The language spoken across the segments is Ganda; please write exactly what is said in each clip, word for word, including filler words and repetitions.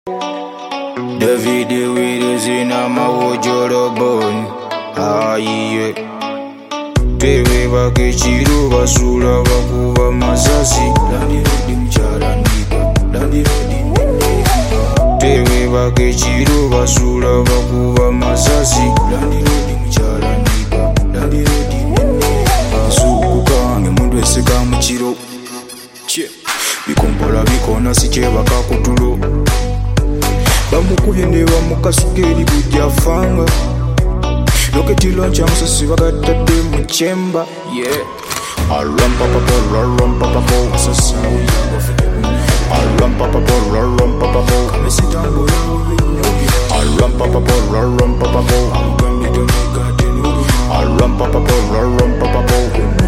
David Willis in a mawojoro bone. Aye, tewe bakechiru basula bakuba masasi. Dani rodi mchara nipa, dani rodi nene. Tewe bakechiru basula bakuba masasi. Dani rodi mchara nipa, dani rodi nene. Suku kange mundu eseka mchiro. Che, bikompola bikona siche bakakutulo. Bamukubye ne bamukasuka eri kujja fanga. Loketilo ncha musasi bagatadde mu chemba. Yeah. Aram papa po, aram papa po. Sasa aram papa po, aram papa po. Kamesitambo aram papa po, aram papa po. Amugambye tonekateno. Aram papa po, aram papa po.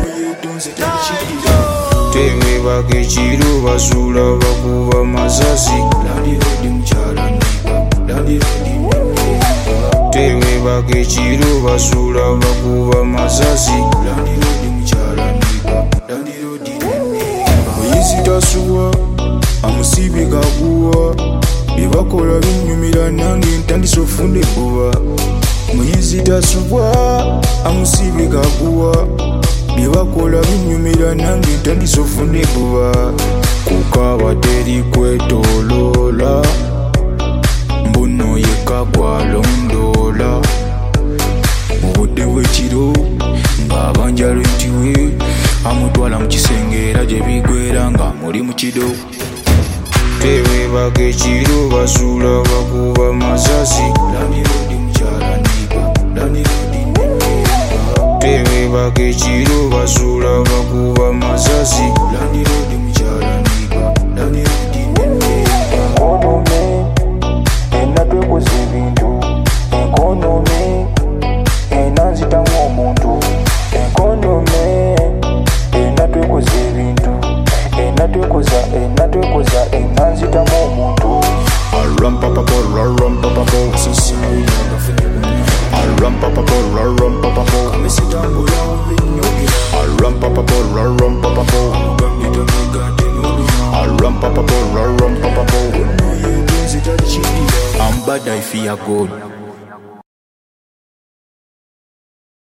Tewe bakechiru basula bakuba masasi. Landi rodi mchala nipa, landi rodi nene. Tewe bakechiru basula bakuba masasi. Landi rodi mchala nipa, landi rodi nene. Oyizi tasuwa, amusibi kaguwa. Bibakola binyumira nange ntandise ofunde buwa. Muyizi tasuwa, amusibi kaguwa. Bibakola binyumira nange ntandise ofunde buwa. Kukaba teri kwetolola, mbuno yeka gwalondola. Mubudde bwekiro ng'abanjalo ntiwe amutwala mu kisenge era gye bigwera nga muli mu kido. Tewe bakechiru basula bakuba masasi. Landi rodi mchala nipa, landi rodi nene. Tewe bakechiru basula bakuba masasi. Landi rodi mchala nipa, landi rodi nene. Enkonomi enatwekoza ebintu, enkonomi enanzitamu omuntu, enkonomi enatwekoza ebintu, enatwekoza enatwekoza enanzitamu omuntu. Aram papa po, aram papa po. Sasa aram papa po, aram papa po. Kamesitambo aram papa po, aram papa po. Amugambye tonekateno. Aram papa po, aram papa po. Oyo tonzita chidira. I'm bad, I fear God.